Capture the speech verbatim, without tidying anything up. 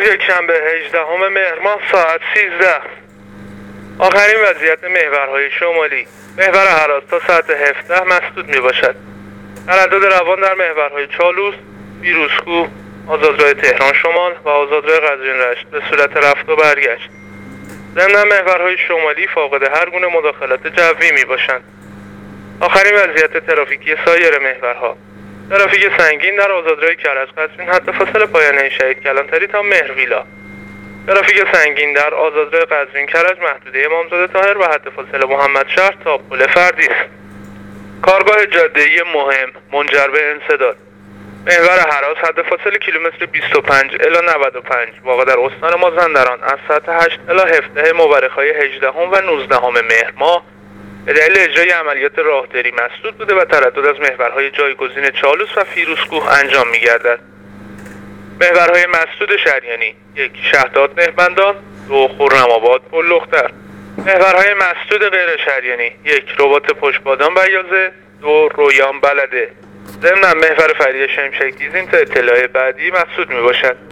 یکشنبه هجدهم مهر ماه ساعت سیزده. آخرین وضعیت محورهای شمالی. محور هراس تا ساعت هفده مسدود می باشد. تردد روان در محورهای چالوس، فیروزکوه، آزادراه تهران شمال و آزادراه قزوین رشت به صورت رفت و برگشت. ضمن محورهای شمالی فاقد هر گونه مداخلات جوی می باشند. آخرین وضعیت ترافیکی سایر محورها. ترافیک سنگین در آزادراه کرج قزوین حد فاصل پایانه شهید کلانتری تا مهرویلا. ترافیک سنگین در آزادراه قزوین کرج محدوده امامزاده طاهر و حد فاصل محمد شهر تا پل فردیس. کارگاه جاده‌ای مهم منجر به انسداد. محور هراس حد فاصل کیلومتر بیست و پنج الی نود و پنج واقع در استان مازندران از ساعت هشت الی هفده مورخ‌های هجدهم و نوزدهم مهر ماه به دلیل اجرای عملیات راهداری مسدود بوده و تردد از محورهای جایگزین چالوس و فیروزکوه انجام می‌گردد. محورهای مسدود شریانی: یک شهداد مهمندان، دو خرم‌آباد پل لختر. محورهای مسدود غیر شریانی: یک رباط پشتبادان بیازه، دو رویان بلده. ضمن محور فرید شمشک‌تیزین تا اطلاع بعدی مسدود میباشد.